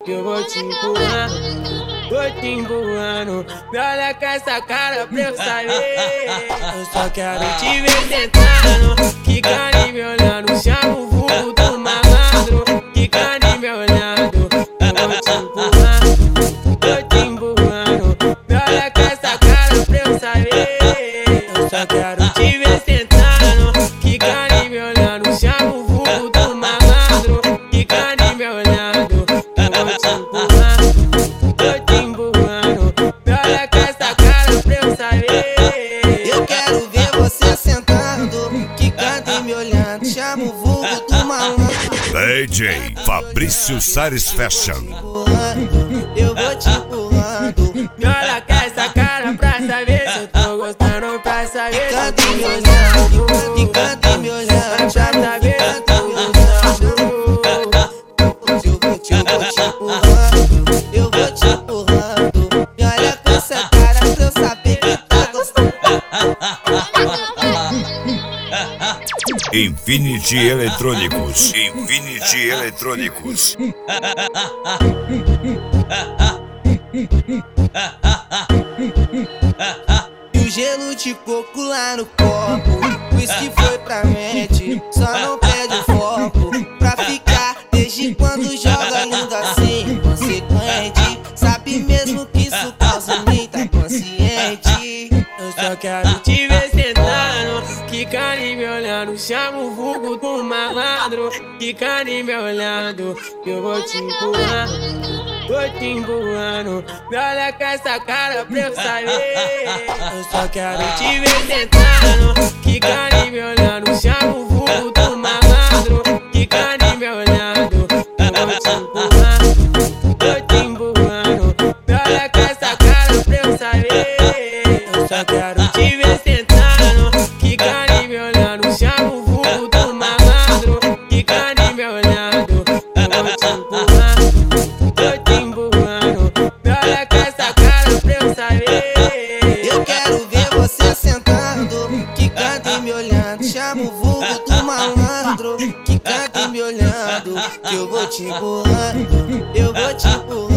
que eu vou te empurrar. Vou te empurrando, me olha com essa cara pra eu saber. Eu só quero te ver sentando, quicando e me olhando. Chama o vulgo do malandro, quicando e me olhando. Eu vou te empurrar, vou te empurrando, me olha com essa cara pra eu saber. Eu só quero te ver sentando, quicando e me olhando. Chama o vulgo do malandro, quicando e me olhando. Eu vou te empurrar, vou te empurrando, me olha com essa cara pra eu saber. Eu quero ver você sentando, quicando e me olhando. Chama o vulgo do malandro. DJ Fabrício Sares Fashion. Eu vou te empurrando, Me olha com essa cara pra saber se eu tô gostando, pra saber se eu quicando tô e me gostando. olhando, quicando e me olhando. Pra saber se eu tô gostando. Eu vou te empurrando, eu vou te empurrando. Me olha com essa cara pra eu saber que tá gostando. Infinity Eletrônicos. Infinity Eletrônicos. E o gelo de coco lá no copo, o uísque foi pra mente, só não perde o foco. Pra ficar, desde quando joga lindo assim, inconsequente. Sabe mesmo que isso causa muita consciente. Eu só quero te ver sentando, quicando e me olhando. Chama o vulgo do malandro, quicando e me olhando. Que eu vou te empurrar, vou te empurrando. Me olha com essa cara pra eu saber. Eu só quero te ver sentando, quicando e me olhando. Chama o vulgo do malandro, quicando e me olhando. Eu vou te empurrar, vou te empurrando. Me olha com essa cara pra eu saber. Eu só quero te ver sentando, quicando e me olhando. Chama o vulgo do malandro, quicando e me olhando. Eu vou te empurrar, vou te empurrando. Me olha com essa cara pra eu saber. Eu quero ver você sentando, quicando e me olhando. Chama o vulgo do malandro, quicando e me olhando. Que eu vou te empurrando, eu vou te empurrando.